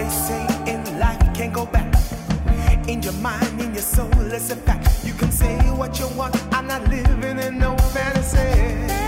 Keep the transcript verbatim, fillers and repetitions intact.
They say in life can't go back. In your mind, in your soul, it's a fact. You can say what you want. I'm not living in no fantasy.